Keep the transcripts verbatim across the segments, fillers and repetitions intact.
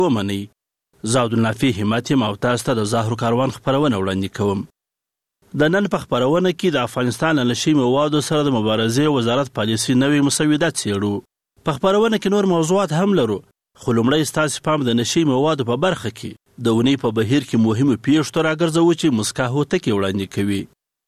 ومنئ. زه عبدالنافي همت یم او تاسو ته د زهرو کاروان خپرونه وړاندې کوم. د نن په خپرونه کې د افغانستان له نشي موادو سره د مبارزې وزارت پالیسي نوې مسوده څیړو. په خپرونه کې نور موضوعات هم لرو، خو لومړی ستاسې پام د نشي موادو په برخه کې د اونۍ په بهیر کې مهمو پیښو ته راګرځوو چې مسکا هوتکې وړاندې کوي.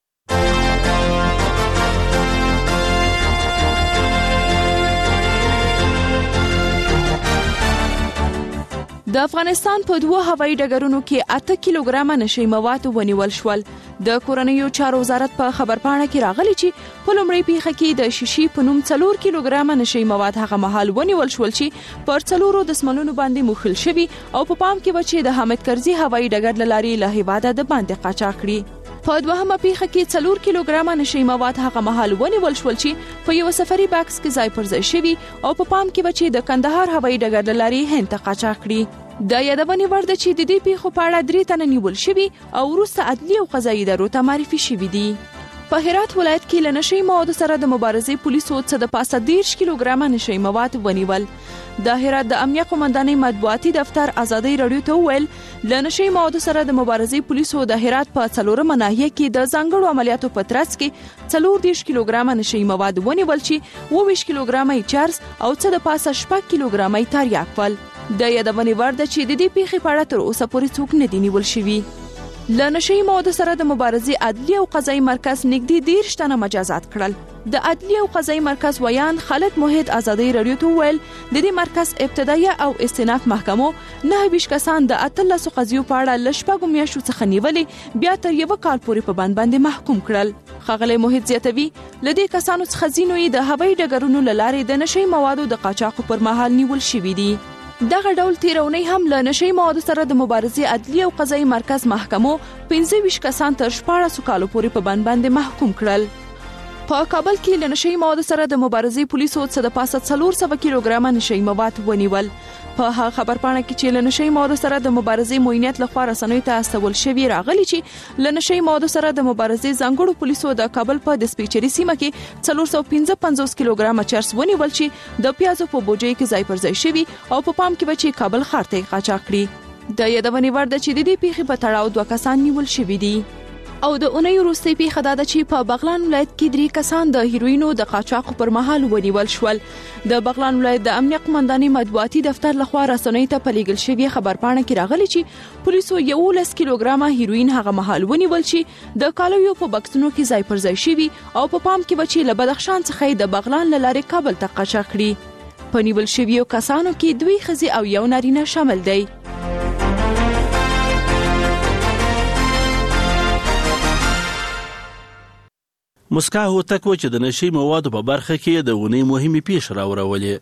د افغانستان په دوه هوایي ډګرونو کې اته کیلوګرامه نشي مواد ونیول شول. د کورنیو چارو وزارت په خبرپاڼه کې راغلی چې په لومړۍ پیښه کې د شیشې په نوم څلور کیلوګرامه نشي مواد هغه مهال ونیول شول چې پر څلورو دسمالونو باندې موښل شوي او په پام کې و چې د حامد کرزي هوایي ډګر له لارې له هېواده د باندې قاچاق کړي. په دوهمه پیښه کې څلور کیلوګرامه نشي مواد هغه مهال ونیول شول چې په یو سفري باکس کې ځای پر ځای شوي او په پام کې و چې د کندهار هوایي ډګر له لارې هند ته قاچاق کړي. د یادونې وړ ده چې د دې پیښو په اړه درې تنه نیول شوي او وروسته عدلي او قضایي ادارو ته معرفي شوي دي. په هرات ولایت کې له نشي موادو سره د مبارزې پولیسو څه د پاسه دېرش کیلوګرامه نشي مواد ونیول. د هرات د امنیه قومندانۍ مطبوعاتي دفتر ازادۍ راډیو ته وویل له نشي موادو سره د مبارزې پولیسو د هرات په څلورمه ناحیه کې د ځانګړو عملیاتو په ترڅ کې څلور دېرش کیلوګرامه نشي مواد ونیول چې اوه ویشت کیلوګرامه یې چرس او څه د پاسه شپږ کیلوګرامه یې تریاک ول. د یادونې وړ ده چې د دې پیښې په اړه تر اوسه پورې څوک نه دي نیول شوي. له نشي موادو سره د مبارزې عدلي او قضایي مرکز نږدې دېرش تنه مجازات کړل. د عدلي او قضایي مرکز ویان خالد موحد ازادۍ راډیو ته وویل د دې مرکز ابتدایي او استئناف محکمو نهه ویشت کسان د اتلسو قضیو په اړه له شپږو میاشتو څخه نیولې بیا تر یوه کال پورې په بند باندې محکوم کړل. ښاغلی موحد زیاتوي له دې کسانو څخه ځینو یې د هوایي ډګرونو له لارې د نشي موادو د قاچاقو پر مهال نیول شوي دي. دغه ډول تیرونی هم له نشي موادو سره د مبارزې عدلي او قضایي مرکز محکمو پنځه ویشت کسان تر شپاړسو کالو پورې په بند باندې محکوم کړل. په کابل کې له نشي موادو سره د مبارزې پولیسو څه د پاسه څلور سوه کیلوګرامه نشي مواد ونیول. په هغه خبرپاڼه کې چې له نشي موادو سره د مبارزې معاینات لخوا رسنیو ته استول شوي راغلي چې له نشي موادو سره د مبارزې ځانګړو پولیسو د کابل په ډسپیچري سیمه کې څلور سوه پنځه پنځوس کیلوګرامه چرس ونیول چې د پیازو په بوجۍ کې ځای پر ځای شوي او په پام کې و چې کابل ښار ته قاچاق کړي. د یادونې وړ ده چې د دې پیښې په تړاو دوه کسان نیول شوي دي. او د اونۍ وروستۍ پیښه دا ده چې په بغلان ولایت کې درې کسان د هیروینو د قاچاقو پر مهال ونیول شول. د بغلان ولایت د امنیه قومندانۍ مطبوعاتي دفتر لخوا رسنیو ته په لیږل شوې خبرپاڼه کې راغلي چې پولیسو یولس کیلوګرامه هیروین هغه مهال ونیول چې د کالیو په بکسونو کې ځای پر ځای شوي او په پام کې و چې له بدخشان څخه د بغلان له لارې کابل ته قاچاق کړي. په نیول شویو کسانو کې دوی ښځې او یو نارینه شامل دی. مسکا هوتک و چې د نشي موادو په برخه کې د اونۍ مهمې پیښې راوړولې.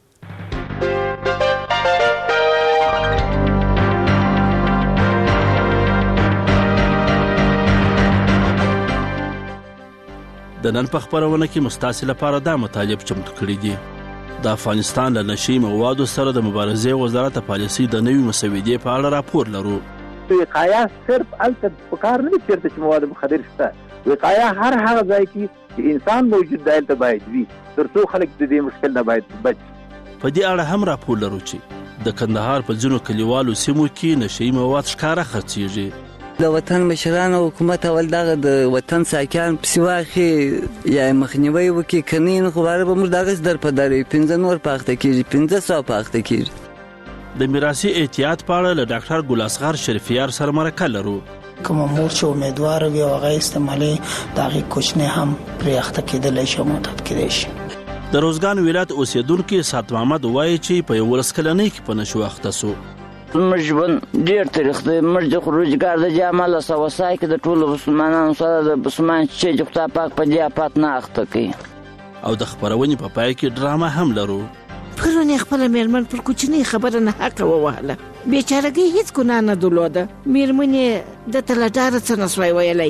د نن په خپرونه کې مستاسې لپاره دا مطالب چمتو کړي دي. د افغانستان له نشي موادو سره د مبارزې وزارت پالیسي د نوې مسودې په اړه راپور لرو. وقایه صرف الته په کار نه چیرته چې مواد مخدر شته. وقایه هر هغه ځای کې چې انسان موجود دی هلته باید وي تر څو خلک د دې مشکل نه باید بچ. په دې اړه هم راپور لرو چې د کندهار په ځینو کلیوالو سیمو کې نشي مواد ښکاره خرڅېږي. د وطن مشران او حکومت اول دغه د وطن ساکان پسې واخلي یا مخنیوی وکړي، که نه نو خو باره به موږ دغسې در په دروي پنځه نور پاخته کېږي، پنځه سوه پاخته کېږي. د میراثي احتیاط په اړه له ډاکټر ګل اصغر شریفیار سره مرکه لرو. کوم مور چې امیدوار وي او هغه استعمالي د هغې کوچنی هم پرې اخته کېدلی شي او معتاد کېدی شي. د روزګان ولایت اوسیدونکي سات محمد وایي چې په یولس کلنۍ کې په نشو اخته سو. زموږ ژوند ډېر تریخ دی. موږ د روزګار د دې امله سوسای کې د ټولو مسلمانانو سره د مسلمان چې د خدای پاک په دې افات نه اخته کوي. او د خپرونې په پای کې ډرامه هم لرو. پرون یې خپله مېرمن پر کوچنۍ خبره نه حقه ووهله. بیچارګۍ هېڅ ګناه نه درلوده. مېرمن یې ده ته له ډاره څه نه سوی ویلی.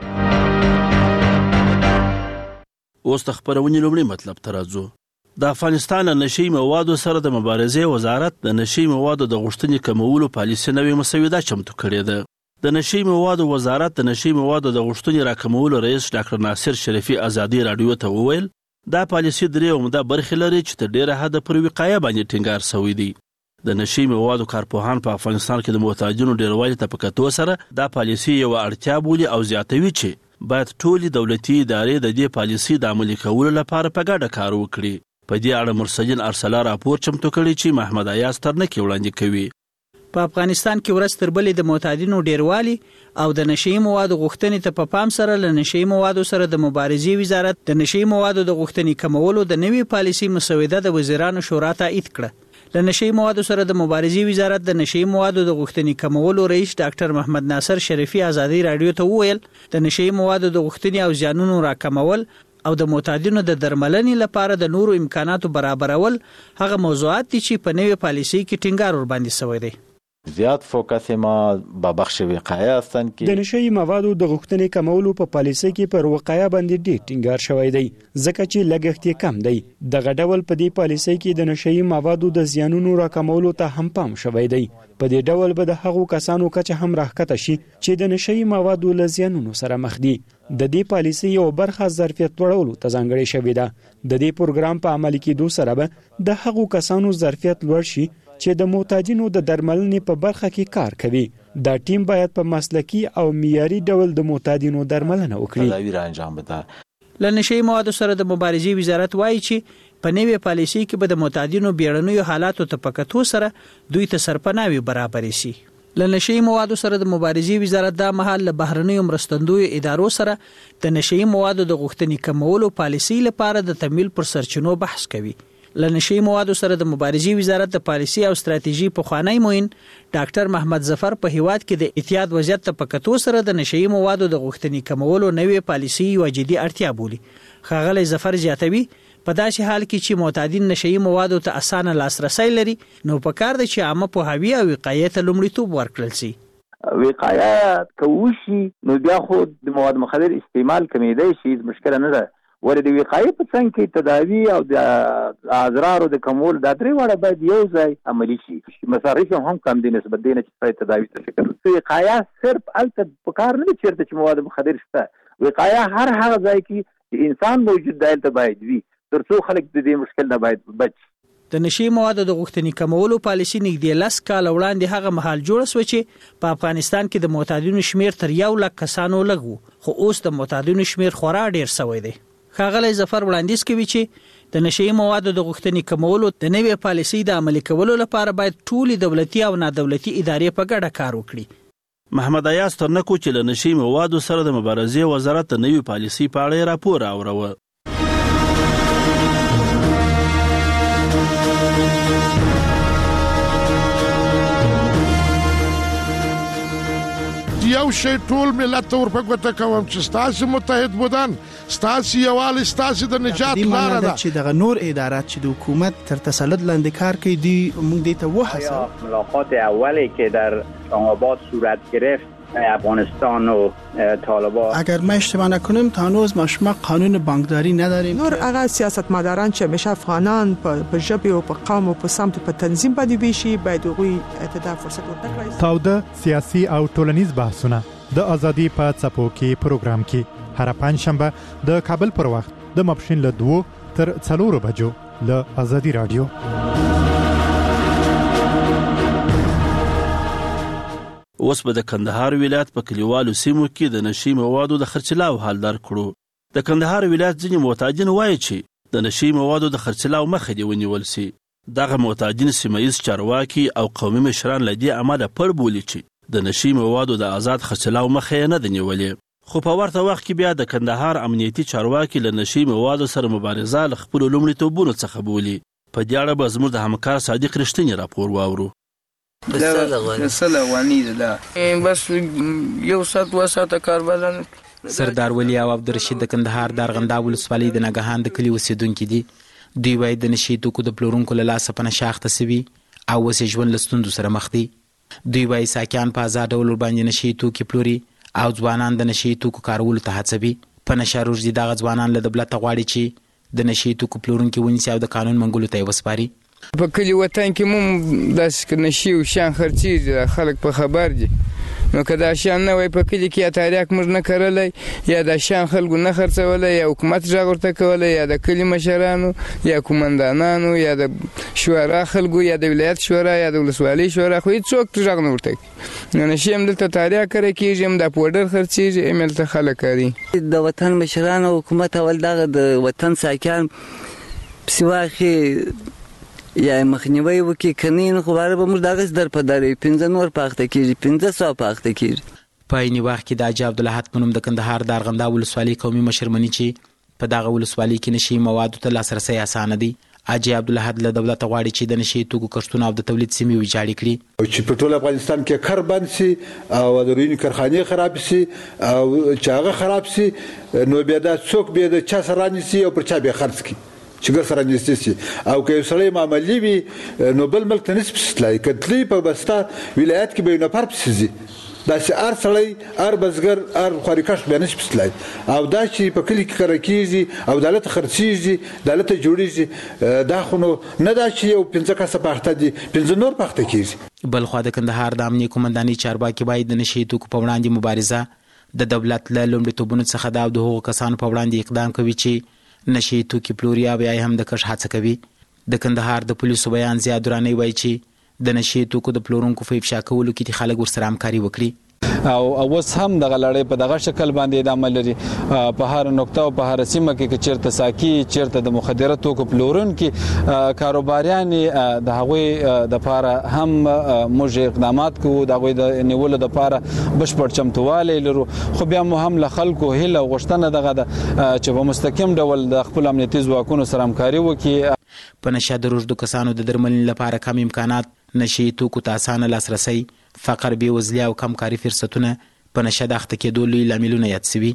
اوس د خپرونې لومړي مطلب ته راځو. د افغانستان له نشي موادو سره د مبارزې وزارت د نشي موادو د غوښتنې کمولو پالیسي نوې مسوده چمتو کړې ده. د نشي موادو وزارت د نشي موادو د غوښتنې راکمولو رئیس ډاکټر ناصر شریفي ازادي راډیو ته وویل دا پالیسي درې عمده برخې لري چې تر ډېره حده پر وقایه باندې ټینګار شوی دی. د نشي موادو کارپوهان په افغانستان کې د معتادینو ډیروالي ته په کتو سره دا پالیسي یو اړتیا بولي او زیاتوي چې باید ټولې دولتي ادارې د دې پالیسي د عملي کولو لپاره په ګډه کار وکړي. په دې اړه مرسجین ارسلا راپور چمتو کړی چې محمد ایاز ترنکي وړاندې کوي. په افغانستان کې ورځ تر بلې د معتادینو ډیروالي او د نشي موادو غوښتنې ته په پام سره له نشي موادو سره د مبارزې وزارت د نشي موادو د غوښتنې کمولو د نوې پالیسي مسوده د وزیرانو شورا تایید کړه. له نشي موادو سره د مبارزې وزارت د نشي موادو د غوښتنې کمولو رئیس ډاکټر محمد ناصر شریفي ازادي رادیو ته وویل د نشي موادو د غوښتنې او زیانونو راکمول او د معتادینو د درملنې لپاره د نورو امکاناتو برابرول هغه موضوعات دي چې په نوې پالیسي کې ټینګار ور باندې شوی دی. زیات فوکس ما به بخش وقایه هستند که د نشي موادو د غوښتنې کمولو په پالیسي کې پر وقایه باندې ډېر ټینګار شوی دی ځکه چې لګښت یې کم دی. دغه ډول په دې پالیسي کې د نشي موادو د زیانونو راکمولو ته هم پام شوی دی. په دې ډول به د هغو کسانو کچه هم راښکته شي چې د نشي موادو له زیانونو سره مخ دي. د دې پالیسي یو برخه ظرفیت لوړولو ته ځانګړې شوې ده. د دې پروګرام په عملي کېدو سره به د هغو کسانو ظرفیت لوړ شي چې د معتادینو د درملنې په برخه کې کار کوي. دا ټیم باید په مسلکي او معیاري ډول د معتادینو درملنه وکړي. له نشي موادو سره د مبارزې وزارت وایي چې په نوې پالیسي کې به د معتادینو بیړنیو حالاتو ته په کتو سره دوی ته سرپناوي برابرې شي. له نشي موادو سره د مبارزې وزارت دا مهال له بهرنیو مرستندویو ادارو سره د نشي موادو د غوښتنې کمولو پالیسي لپاره د تمویل پر سرچینو بحث کوي. له نشي موادو سره د مبارزې وزارت د پالیسي او ستراتیژي پخوانی معین ډاکټر محمد ظفر په هیواد کې د احتیاط وضعیت ته په کتو سره د نشي موادو د غوښتنې کمولو نوې پالیسي یو جدي اړتیا بولي. ښاغلی ظفر زیاتوي په داسې حال کې چې معتادین نشي موادو ته اسانه لاسرسی لري نو پکار دی چې عامه پوهاوی او وقایې ته لومړیتوب ورکړل شي. وقایه کوشي نو بیا خو د مواد مخدر استعمال کمیدای شي مشکل نه ده. ولې د وقایې په څنګ کې تداوی او د اضرار د کمول د درې وړه باید یو ځای عملی شي. مصارف هم کم دي نسبت دي نه چې تداوی ته فکر وکړي. وقایه صرف الته په کار نه چیرته چې مواد مخدر شته. وقایه هر هغه ځای کې چې انسان موجود دی ته باید وي ترڅو خلک د دې مشکل نه باید بچ. د نشي موادو د غوښتنې کمولو پالیسي نږدې لس کال وړاندې هغه مهال جوړه شوه چې په افغانستان کې د معتادینو شمیر تر یو لک کسانو لږ و خو اوس د معتادینو شمیر خورا ډیر شوی دی. ښاغلی ظفر وړاندیز کوي چې د نشي موادو د غوښتنې کمولو د نوې پالیسي د عملي کولو لپاره باید ټولې دولتي او نادولتي ادارې په ګډه کار وکړي. محمد ایاز ترنکو چې له نشي موادو سره د مبارزې وزارت د نوې پالیسي په اړه راپور راوړو. یو شی ټول ملت ور په ګوته کوم چې ستاسو متحد بودن ستاسو یوال ستاسو د نجات لار ده چې د نور ادارات چې د حکومت تر تسلط لاندې کار کوي دی موږ دې ته وحسه. ملاقات اولی که در اسلام‌آباد صورت گرفت افغانستان و طالبان اگر ما اشتباه نکنیم تا هنوز ما شما قانون بانکداری نداریم. نور هغه سیاستمداران چې همیشه افغانان په ژبه او په قوم او په سمت په تنظیم باندې ویشي باید هغوی ته فرصت ورکړي. تاوده سیاسي او ټولنیز بحثونه د ازادي په څپو کې پروګرام کې هر پنځشنبه د کابل پر وخت د ماپښین له دوه تر څلورو بجو له ازادي رادیو. اوس به د کندهار ولایت په کلیوالو سیمو کې د نشي موادو د خرڅلاو حال در کړو. د کندهار ولایت ځینې معتادین وایي چې د نشي موادو د خرڅلاو مخه دی ونیول سي. دغه معتادین سیمایي چارواکي او قومي مشران له دې امله پړ بولي چې د نشي موادو د آزاد خرڅلاو مخه نه دی نیولې. خو په ورته وخت کې بیا د کندهار امنیتي چارواکي له نشي موادو سره مبارزه له خپل لومړیتوبونو څخه بولي. په دې اړه به زموږ د همکار صادق رښتینی راپور واورو. سله وانی ده بس یو سات و سات کار بدن. سردار ولی او عبدالرشید د کندهار د ارغنداب ولسوالۍ د نګهان د کلي اوسیدونکي دي. دوی وايي د نشي توکو د پلورونکو له لاسه په نشه اخته سوي او اوس یې ژوند له ستونزو سره مخ دي. دوی وايي ساکیان په ازاد ډول ورباندې نشي توکي پلوري او ځوانان د نشي توکو کارولو ته هڅوي. په نشه روږدي دغه ځوانان له دولته غواړي چې د نشي توکو پلورونکي ونیسي او د قانون منګولو ته یې وسپاري. په کلی وطن کې مم داسې نشي او شان خرڅېږي خلک په خبر دي نو که دا شیان نه وای په کلي کې یا تاریاک موږ نه کرلی یا دا شیان خلکو نه خرڅولی یا حکومت غږ ورته کولی یا د کلي مشرانو یا کومندانانو یا د شورا خلکو یا د ولایت شورا یا د ولسوالۍ شورا خو هېڅوک غږ نه ورته کوي. نو نشي هم دلته تاریاک کره کېږي هم دا پوډر خرڅېږي هم هلته خلک کاري. د وطن مشران او حکومت اول دغه د وطن ساکان پسې واخې یا مخنیوی وکړي که نه نو خو باره به موږ دغسې در په دروي پنځه نور په اخته کېږي پنځه سوه په اخته کېږي. په عیني وخت کې د حاجي عبدالاحد په نوم د کندهار د ارغنداب ولسوالۍ قومي مشر مني چې په دغه ولسوالۍ کې نشي موادو ته لاسرسی اسانه دی. حاجي عبدالاحد له دولته غواړي چې د نشي توکو کښتونه او د تولید سیمې ویجاړې کړي چې په ټول افغانستان کې کار بند شي او د روینې کارخانې خراب شي او چې هغه خراب شي نو بیا دا څوک بیا د چا سره رانیسي او پر چا بیا خرڅ کړي چې ګر سره نږدې شي او که یو سړی معاملې وي نو بل ملک ته نشي پسې تللی که تلي په بسته ولایت کې به یو نفر پسې ځي داسې هر سړی هر بزګر هر خوارکښ بیا نشي پسې تللی او دا چې په کلي کې کره کېږي او دالته خرڅېږي دالته جوړېږي دا خو نو نه دا چې یو پنځه کسه په اخته دي پنځه نور په اخته کېږي. بل خوا د کندهار د امنیې قومندانۍ چارواکي باید د نشي توکو په وړاندې مبارزه د دولت له لومړیتوبونو څخه ده او د هغو کسانو په وړاندې اقدام کوي چې نشي توکي پلوري او یا هم د کښت هڅه کوي. د کندهار د پولیسو بیان زیاد درانۍ وایي چې د نشي توکو د پلورونکو په افشا کولو کې د خلک ورسره همکاري وکړي او اوس هم دغه لړۍ په دغه شکل باندې ادامه لري. په هر نقطه او په هر سیمه کې چې چیرته ساکي چیرته د مخدره توکو پلورونکي کاروباریان د هغوی د لپاره هم موږ اقدامات کوو د هغوی د نیولو لپاره بشپړ چمتووالی لرو خو بیا مو هم له خلکو هیله او غوښتنه دغه ده چې په مستقیم ډول د خپل امنیتي ځواکونو سره همکاري وکړي. په نشه د روږدو کسانو د درملنې لپاره کم امکانات نشي توکو ته اسانه لاسرسی فقر بېوزلي او کم کاري فرصتونه په نشه د اخته کېدو لوی لاملونه یاد سوي.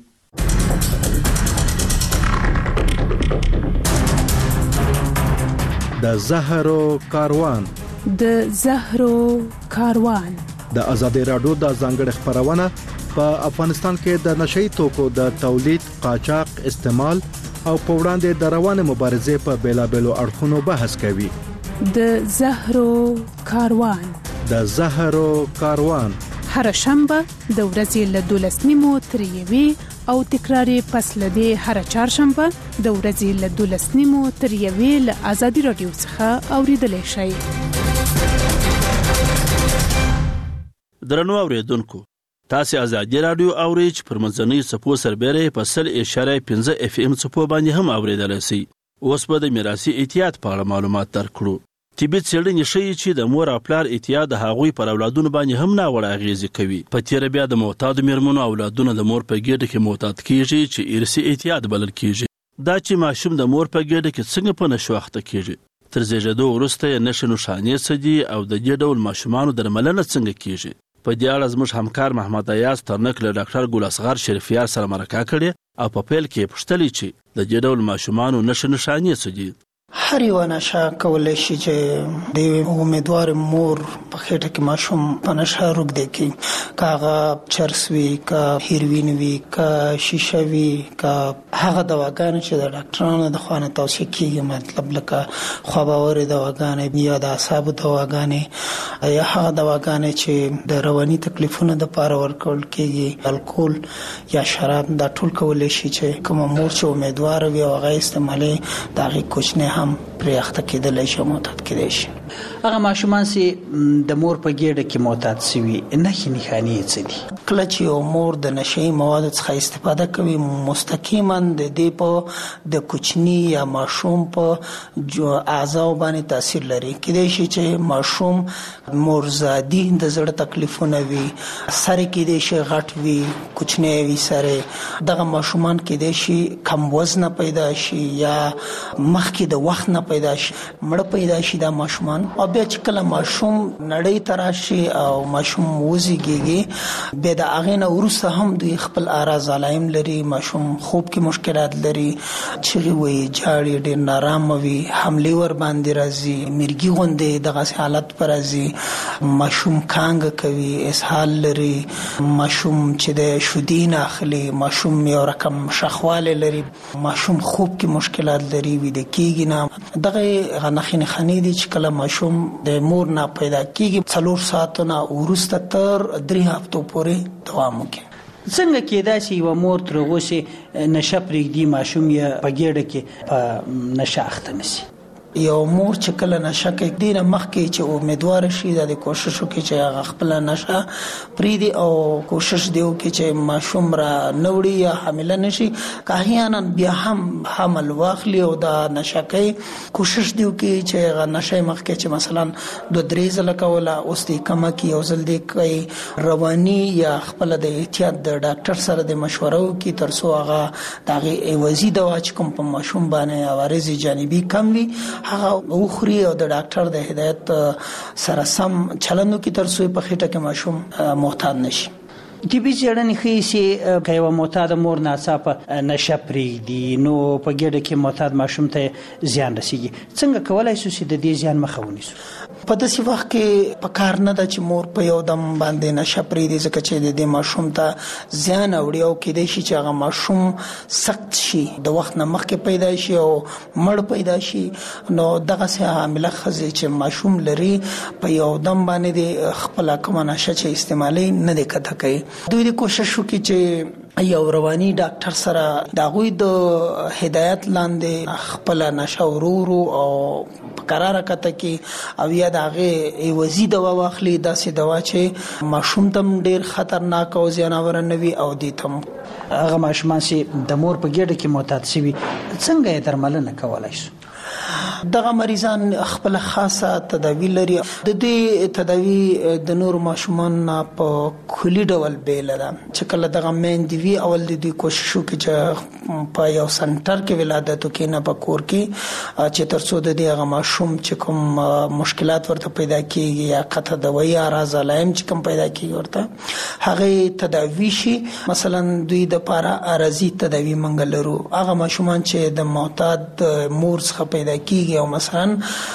د زهرو کاروان د زهرو کاروان د ازادي راډیو د ځانګړي خبرونه په افغانستان کې د نشي توکو د تولید قاچاق استعمال او په وړاندې د روانه مبارزې په بیلابېلو اړخونو بحث کوي. د زهرو کاروان د زهرو کاروان هر شنبه د ورځې له دولس نیمو تر یوې او تکراري پس له دې هر چهارشنبه د ورځې له دولس نیمو تر یوې له ازادي راډیو څخه اوریدلی شئ. درنو اوریدونکو تاسو ازادي راډیو اورئ چې پر منځنۍ څپو سربېره په سل اشاریه پنځه اف ام څپو باندې هم اوریدلی شئ. اوس به د میراثي اعتیاد په اړه معلومات درکړو. طبي څېړنې ښیي چې د مور او پلار اعتیاد د هغوی پر اولادونو باندې هم ناوړه اغېزې کوي. په تېره بیا د معتادو مېرمنو اولادونه د مور په ګېډه کې معتاد کېږي چې ارثي اعتیاد بلل کېږي. دا چې ماشوم د مور په ګېډه کې څنګه په نشو اخته کېږي تر زیږېدو وروسته یې نښې نښانې څه دي او د دې ډول ماشومانو درملنه څنګه کېږي. په دې اړه زموږ همکار محمد ایاز ترنک له ډاکټر ګل اصغر شریفیار سره مرکه کړې او په پیل کې یې پوښتلې چې د دې ډول ماشومانو نښې نښانې څه دي. هر یو نشه کولای شي چې د امیدوار مور په خېټه کې ماشوم په نشه روږدی کړي، که هغه چرس وي، که هیروین وي، که شیشه وي، که هغه دواګانې چې د ډاکټرانو د خوا نه توصیه کېږي، مطلب لکه خواباورې دواګانې یا د اعصابو دواګانې یا هغه دواګانې چې د رواني تکلیفونو دپاره ورکول کېږي، الکول یا شراب، دا ټول کولی شي چې کومه مور چې امیدواره وي او هغه استعمالي د هغې کوچنی هم پرې اخته کېدلی شي، معتاد کېدی شي. هغه ماشومان چې د مور په ګېډه کې معتاد سوي نښې نښانې یې څه دي؟ کله چې یو مور د نشهیي موادو څخه استفاده کوي، مستقیما د دې په د کوچني یا ماشوم په اعضاو باندې تاثیر لري. کېدای شي چې ماشوم مورزادي د زړه تکلیفونه وي، سر کېدای شي غټ وي، کوچنی وي سر. دغه ماشومان کېدای شي کم وزنه پیدا شي یا مخکې د وخت نه پیدا شي، مړه پیدا شي دا ماشومان. او بیا چې کله ماشوم نړۍ ته راشي او ماشوم وزیږي، بیا د هغې نه وروسته هم دوی خپل اعراض علایم لري. ماشوم خوب کې مشکلات لري، چغې وایي، جاړي، ډېر نارامه وي، حملې ور باندې راځي، مرګي غوندې دغسې حالت پر راځي. ماشوم کانګه کوي، اسهال لري، ماشوم چې د شودې نه اخلي، ماشوم یو رقم شخوالی لري، ماشوم خوب کې مشکلات لري، ویده کېږي نه. دغه غنخینه خنی دي چې کله ماشوم د مور نه پیدا کیږي څلور ساعتونه ورسته تر درې هفتو پورې دوام کوي. څنګه کېدای شي و مور تر اوسه نشه پرېږدي ماشوم یې په ګېډه کې په نشه اخته نشي؟ یو مور چې کله نشه کوي دینه مخکې چې امیدوار شي د کوشش وکړي چې هغه خپل نشه پریدي او کوشش دی وکړي چې ماشوم را نوړي یا حامله نشي. که احیانا بیا هم حمل واخلي او د نشه کوي کوشش دی وکړي چې هغه نشه مخکې چې مثلا دوه درې ځله کوله اوس دې کمه کړي او ځل دې کوي رواني یا خپل د احتیاط د ډاکټر سره د مشوره وکړي تر څو هغه د هغې عوضي دوا چې کوم په ماشوم باندې عوارض جانبي کم وي هغه وخوري او د ډاکټر د هدایت سره سم چلند وکړي تر څو په خېټه کې ماشوم محتاط نشي. طبي څېړنې ښیي چې که یوه معتاده مور ناڅاپه نشه پرېږدي نو په ګېډه کې معتاد ماشوم ته زیان رسېږي. څنګه کولی شو چې د دې زیان مخه ونیسو؟ په داسې وخت کې په کار نه ده چې مور په یو دم باندې نشه پرېږدي ځکه چې د دې ماشوم ته زیان اوړي او کېدای شي چې هغه ماشوم سخت شي د وخت نه مخکې پیدا شي او مړ پیدا شي. نو دغسې حامله ښځې چې ماشوم لري په یو دم باندې د خپله کومه نشه چې استعمالوي نه دی قطع کوي. دوی د کوشش وکړي چې یو رواني ډاکټر سره د هغوی د هدایت لاندې خپله نشه ورو ورو او په قراره قطع کړي او یا د هغې عوضي دوا واخلي داسې دوا چې ماشوم ته هم ډېر خطرناک او زیانور نه وي او دې ته هم هغه ماشومان چې د مور په ګېډه کې معتاد شوي څنګه یې درملنه کولی شو؟ دغه مریضان خپل خاصه تداوی لري. د دې تداوی د نور ماشومان په کلی ډول بیل ده چې کله دغه میندې وي اول د دې کوشش وکړي چې په یو سنټر کې ولادت وکړي نه په کور کې چې تر څو د دې هغه ماشوم چې کوم مشکلات ورته پیدا کیږي یا قطع دوايي اعراض علائم چې کوم پیدا کیږي ورته هغه تداوی شي. مثلا دوی د پاره ارزي تداوی منګل لرو هغه ماشومان چې د معتاد مور څخه پیدا کیږي او مثلا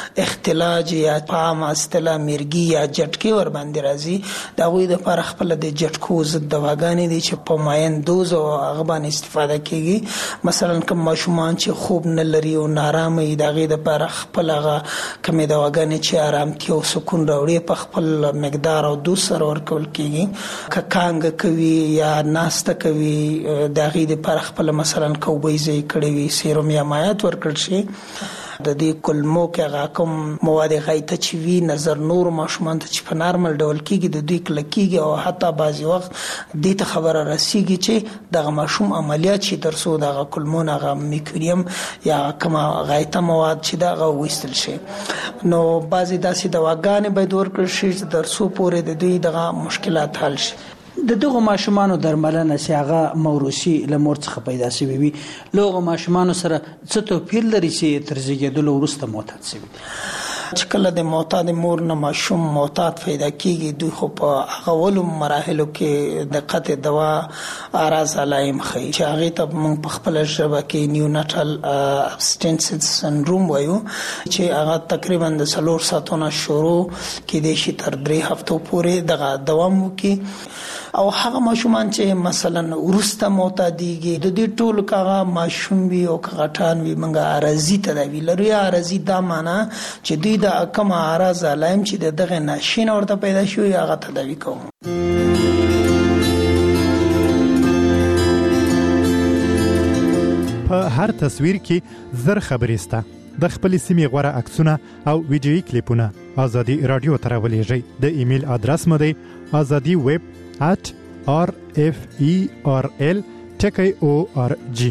اختلاج یا پام استلا مرګي یا جټکي ور باندې راځي دا غوي د پر خپل د جټکو ضد دواګانې دي چې په ماین دوز او هغه باندې استفاده کیږي. مثلا کوم ماشومان چې خوب نه لري او نارامه دي دا غي د پر خپل هغه کوم دواګانې چې آرامتیا او سکون راوړي په خپل مقدار او دوز سره ورکول کیږي. که کانګ کوي یا ناسته کوي دا غي د پر خپل مثلا کوبيزي کړي وي سیروم یا مایات ورکړ شي د دې کلمو کې هغه کوم مواد غایطه چې وي نظر نور ماشومان ته چې په نارمل ډول کېږي د دوی کله کېږي او حتی بعضې وخت دې ته خبره رسېږي چې دغه ماشوم عملیات شي تر څو دغه کلمون هغه میکوریم یا کومه غایطه مواد چې د هغه وایستل شي. نو بعضې داسې دواګانې باید ورکړل شي چې تر څو پورې د دوی دغه مشکلات حل شي. د دغه ماشومانو درملنه چې هغه موروثي له مور څخه پیدا شوي وي له هغو ماشومانو سره څه توپیر لري چې تر زیږېدلو وروسته معتاد شوي؟ چې کله د معتاد مور نه ماشوم معتاد پیدا کیږي دوی خو په هغه اولو مراحلو کې د قطع دوا اعراض علائم ښیي چې هغې ته موږ په خپله ژبه کې نیونټل ابسټینسنس سنډروم وایو چې هغه تقریبا د څلور ساعتونو شروع کېدای شي تر درې هفتو پورې دغه دوام وکړي. او هغه ماشومان چې مثلا ورسته معتادیږي د دې ټولو کاغه ماشوم وي او کغټان وي منګه عارضی تداوی لري. عارضی دا معنا چې دوی د کوم اعراض علائم چې دغه ناشین ورته پیدا شوی هغه تداوی کوم. په هر تصویر کې زر خبرې سته. د خپل سیمې غوره عکسونه او ویډیویي کلیپونه ازادي رادیو ته راولېږئ. د ایمیل ادرس مو دی ازادي ویب at r f e r l t k o r g.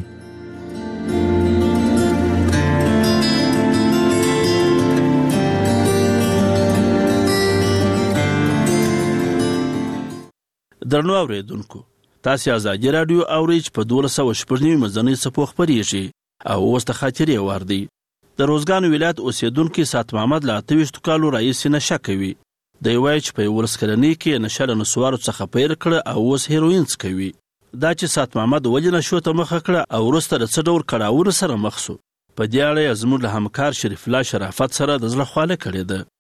درنو اوریدونکو تاسو ازادي رادیو اورئ چې په دولس سوه شپږ نوي مزنۍ څپو خپرېږي او اوس د خاطرې وار دی. د روزګان ولایت اوسېدونکي سات محمد له اته ویشتو کالو راهیسې نشه کوي. دی وایي چې په یولس کلنۍ کې نشه له نسوارو څخه پیل کړه او اوس هیروین څکوي. دا چې سات محمد ولې نشو ته مخه کړه او وروسته د څه ډول کړاوونو سره مخ سو په دې اړه یې زموږ له همکار شریف الله شرافت سره د زړه خواله کړې ده.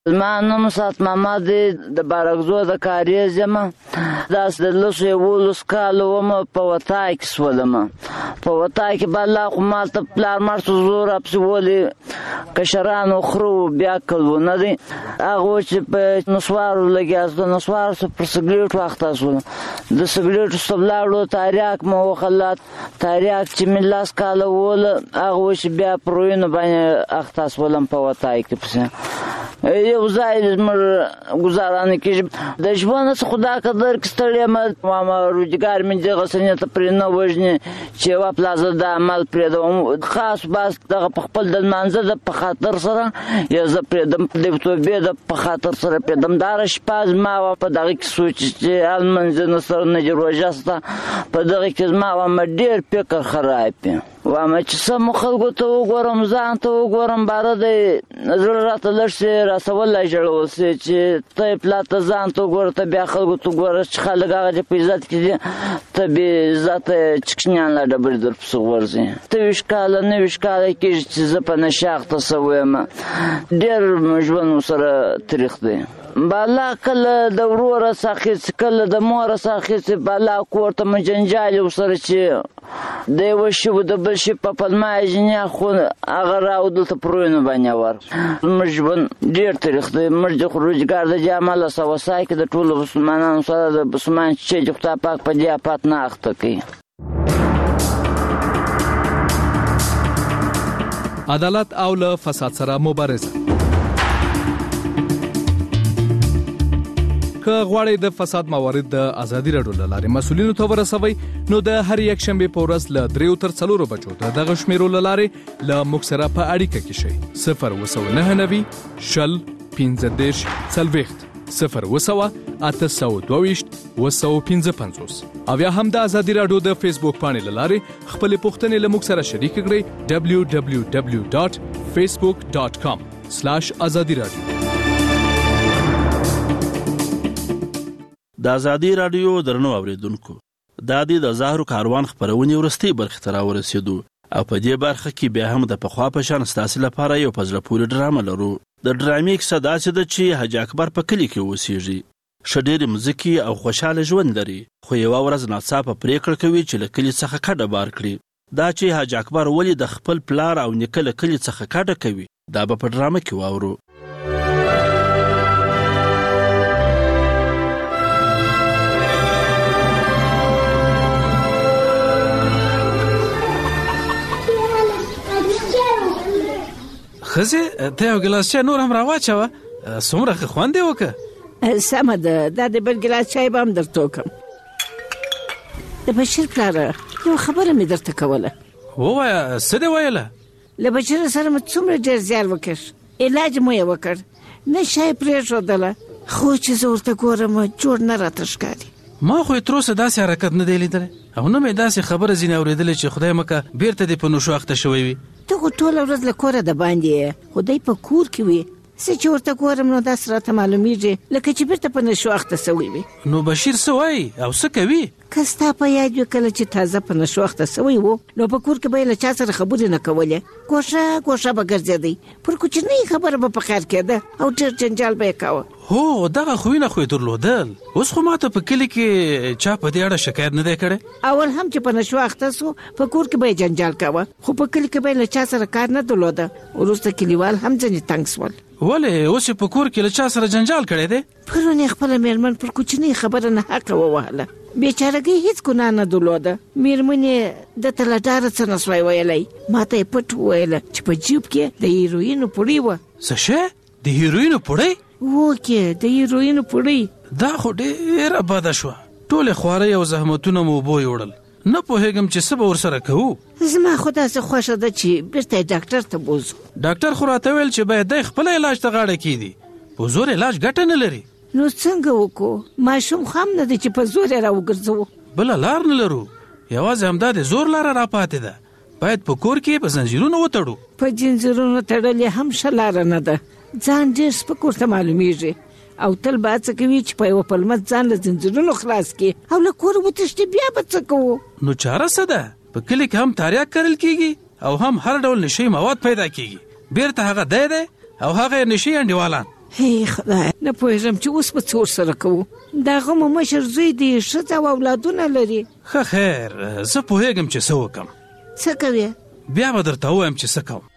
ما نوم سات محمد د بارګزو د کاریز یم داس د لسو یولس کال وم په وطای کې سولم په وطای کې بالا خو مال ته پلار مرسو زور اپس ولی کشرانو خرو بیا کلونه دي هغه چې په نسوارو لګیاس د نسوارو پر سګریټ وخت اسول د سګریټ سبلاړو تاریخ مو خلات تاریخ چې ملاس کال ول هغه چې بیا پروینه باندې اختص ولم په وطای کې پسه یو ځای زموږ ګزارانه کې د ژوند څخه خدا قدر کستړې ما ما روزګار مې دغه سنې ته پرې نه وژنې چې وا پلازه د عمل پرې د خاص باس دغه خپل د منځه د په خاطر سره یا ز پرې د دیوتوبې د په خاطر سره پرې دمدار شپاز ما په دغه کې سوچ چې ال منځ نه سره نه جوړجاسته په دغه کې ما و مډیر فکر خراب و ما چې سم خلکو ته وګورم ځان ته وګورم بار د زړه راته لږ راسول جوړول سي چې ته پلاته ځان ته وګور ته بیا خلکو ته وګور چې خلک هغه په عزت کې ته به عزت چکنیان لا ډبل در په ورزي ته وشکاله نه وشکاله کې چې ز په نشاخ ته سویم ډیر مجبن سره تاریخ دی بالا کله د ورور ساخیس کله د مور ساخیس بالا کوړه مجنجال سره چې د وشو د بلشي په پلمای جنیا خو هغه راو دلته پروینه باندې ور مجبن ډیر تاریخ دی مرجه روزګار د جامل سوسای کې د ټولو مسلمانانو سره د مسلمان چې خدای پاک په دې اپات نه اخته کوي عدالت او له فساد سره مبارزه که غواړئ د فساد موارد د ازادي راډیو له لارې مسؤلینو ته ورسوي نو د هر یک شنبه په ورځ له دریو تر څلورو بجو ته دغه شمیرو له لارې له موږ سره په اړیکه کې شئ صفر اووه نهه نوي شل پنځه دېرش څلوېښت صفر اووه اته سوه دوه ویشت اووه سوه پنځه پنځوس او یا هم د ازادي راډیو د فیسبوک پاڼې له لارې خپلې پوښتنې له موږ سره شریک کړئ دبلیو دبلیو دبلیو ډاټ فیسبوک ډاټ کام سلاش ازادي راډیو د ازادي راډیو درنو اوریدونکو دا د زهرو کاروان خبرونه ورستي برخه تر ورسېدو او په دې برخه کې بیا هم د پخوا په شان ستاسو لپاره یو پزله پوری ډرامه لرو د ډرامې کیسه داسې ده چې حاج اکبر په کلی کې اوسېږي ښه ډېرې مزکي او خوشحاله ژوند لري خو یوه ورځ ناڅاپه پریکړه کوي چې له کلي څخه کډه بار کړي دا چې حاج اکبر ولې د خپل پلار او نیکه له کلي څخه کډه کوي دا به په ډرامه کې واورو خزه ته یو ګلاس چای نور هم راواچوه څومره ښه خوند یې وکړه سمه ده دا د بل ګلاس چای به هم درته وکړم د بشیر پلاره یو خبره مې درته کوله ووایه څه دې ویله له بشیر سره مې څومره ډېر زیار وکړ علاج مو یې وکړ نه شی پرېښودله خو چې زه ورته ګورم جوړ نه راته ښکاري ما خو یې تر اوسه داسې حرکت نه دی لیدلی او نه مې داسې خبره ځینې اورېدلې چې خدای مکه بیرته دې په نشو اخته شوی وي ته خو ټوله ورځ له کوره د باندې خدای په کور کې وي زه چې ورته ګورم نو داسې راته معلومیږي لکه چې بیرته په نشو اخته سوی وي نو بشیر څه وایي او څه کوي که ستا په یاد وي کله چې تازه په نشو اخته سوی و نو په کور کې به یې له چا سره خبرې نه کولې ګوښه ګوښه به ګرځېدی پر کوچنۍ خبره به په خیر کېده او ډېر جنجال به یې کاوه هو دغه خوینه خو یې درلودل اوس خو ماته په کلي کې چا په دې اړه شکایت نه دی کړی اول هم چې په نشو اخته سو په کور کې به یې جنجال کاوه خو په کلي کې به یې له چا سره کار نه درلوده وروسته کلیوال هم ځینې تنګ سول ولې اوس په کور کې له چا سره جنجال کړی دی پرون یې خپله مېرمن پر کوچنۍ خبره نه حقه ووهله بیچارګۍ هیڅ ګناه نه درلوده مېرمن یې د ته له ډاره څه نه سوی ویلی ما ته یې پټ وویله چې په جیب کې د هیروینو پوړۍ وه څه شی د هیروینو پوړۍ وکې د هیروینو پوړۍ دا خو ډېره بده شوه ټولې خوارۍ او زحمتونه مو اوبو یوړل نه پوهېږم چې څه به ورسره کوو زما خو داسې خوښه ده چې بیرته یې ډاکټر ته بوځو ډاکټر خو راته ویل چې باید دی خپله علاج ته غاړه کېږدي په زور علاج ګټه نه لري نو څنګه وکړو ماشوم خو هم نه دی چې په زور یې راوګرځوو بله لار نه لرو یوازې همدا د زور لاره راپاتې ده باید په کور کې په زنځیرونو وتړو په زنځیرونو تړل یې هم ښه لاره نه ده ځان ډېر سپک ورته معلومیږي او تل به هڅه کوي چې په یوه پلمه ځان له زنځیرونو خلاص کړي او له کوره وتښتي بیا به څه کوو نو چاره څه ده په کلي کې هم تریاک کرل کېږي او هم هر ډول نشي مواد پیدا کېږي بیرته هغه دی دی او هغه یې نشي انډیوالان هی خدای نه پوهېږم چې اوس به څه ورسره کوو. دغه مو مشر زوی دی، ښځه او اولادونه لري. ښه خیر، زه پوهېږم چې څه وکړم. څه کوې؟ بیا به درته ووایم چې څه کوم.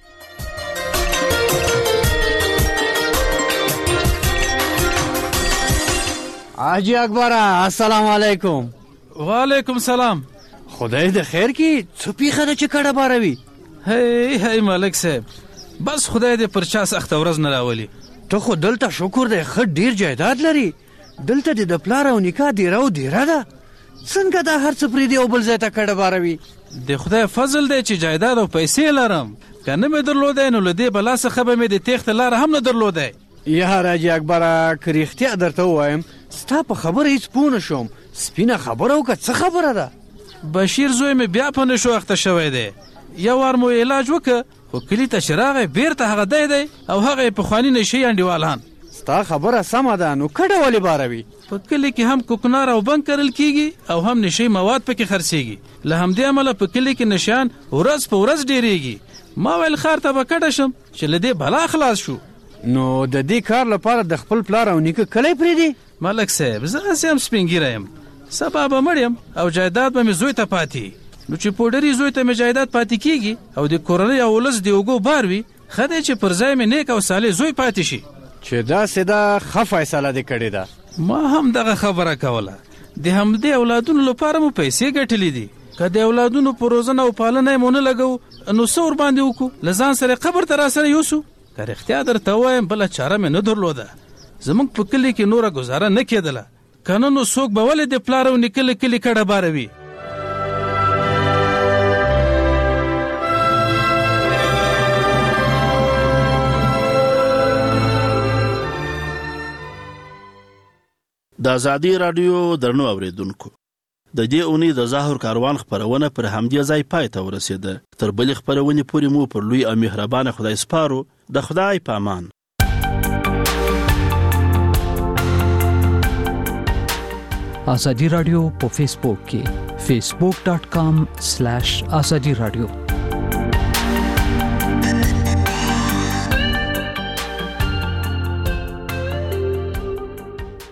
حاجی اکبر السلام علیکم. وعلیکم سلام. خدای د خیر کی څه پیښه ده چې کډه باروي؟ هی هی ملک صاحب، بس خدای دې پر چا سخته ورځ نه راولي. ته خو دلته شکر دی ښه ډیر جایداد لري، دلته د پلار او نیکه دیره او دیره ده، څنګه دا هر څه پرېږدي او بل ځای ته کډه باروي؟ د خدای فضل دی چې جایداد او پیسې لرم، که نه مې درلودی نو له دې بلا څخه به مې د تېښتې لاره هم نه درلودی. یا حاجي اکبره که رښتیا درته ووایم ستا په خبره هېڅ پوه نه شوم، سپینه خبره وکړه څه خبره ده؟ بشیر زوی مې بیا په نشو اخته شوی دی، یو وار مو علاج وکړه خو کلي ته چې راغی بیرته هغه دی دی او هغه یې پخواني نشي انډیوالان. ستا خبره سمه ده، نو کډه ولې باروي؟ په کلي کې هم کوکنار او بنګ کرل کیږي او هم نشي مواد پکې خرڅېږي، له همدې امله په کلي کې نشیان ورځ په ورځ ډېرېږي. ما ویل ښار ته به کډه شم چې له دې بلا خلاص شو. نو د دې کار لپاره د خپل پلار او نیکه کلی پرېږدي؟ ملک صاحب زه هسې هم سپین ږیری یم، سبا به مړ یم او جایداد به مې زوی ته پاتې، نو چې پوډري زوی ته مې جایداد پاتې کیږي او د کورنۍ او ولس د اوږو بار وي، ښه دی چې پر ځای مې نیک او صالح زوی پاتې شي. چې داسې ده ښه فیصله دې کړې ده. ما هم دغه خبره کوله، د همدې اولادونو لپاره مو پیسې ګټلې دي، که د اولادونو په روزنه او پالنه یې مو نه لګو نو څه ورباندې وکړو؟ له ځان سره قبر ته راسره یوسو؟ که رښتیا درته ووایم بله چاره مې نه درلوده، زموږ په کلي کې نوره ګزاره نه کېدله، که نه نو څوک به ولې د پلار او نیکه له کلي کډه باروي؟ د ازادي راډیو درنو اوریدونکو، د دې اونۍ د ظاهر کاروان خپرونه پر همدې ځای پای ته ورسېده. تر بلې خپرونې پورې مو پر لوی او مهربانه خدای سپارو. د خدای په امان. ازادي راډیو په فیسبوک کې facebook.com/azadi radio